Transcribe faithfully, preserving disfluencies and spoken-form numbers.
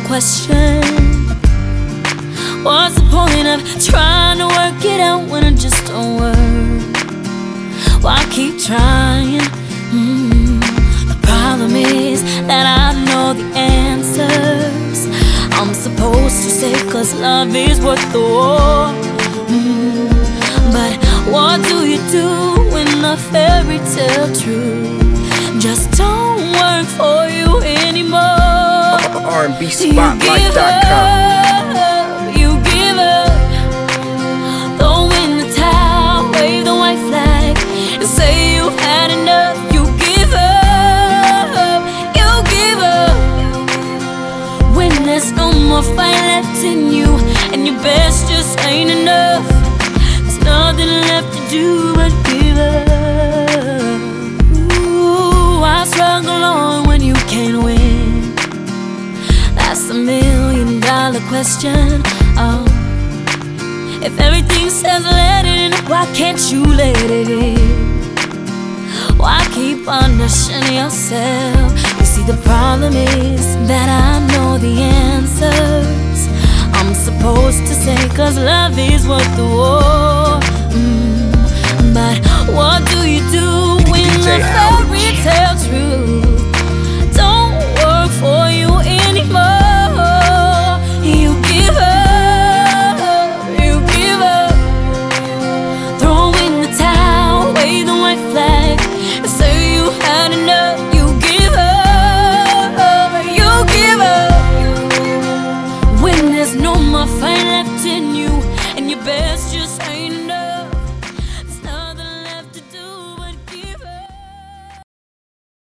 question. What's the point of trying to work it out when it just don't work? Why keep trying? Mm. The problem is that I know the answers. I'm supposed to say cause love is worth the war. Mm. But what do you do when the fairy tale truth just don't work for you anymore? R and B Spotlight dot com. You give up, throw in the towel, wave the white flag, and say you've had enough. You give up, you give up, when there's no more fight left in you, and your best just ain't enough. There's nothing left to do but give up. Ooh, I struggle on when you can't win. That's a million dollar question. Oh, if everything says let it in, why can't you let it in? Why keep punishing yourself? You see, the problem is that I know the answers. I'm supposed to say cause love is worth the war. Mm. But what do you do when D J the Al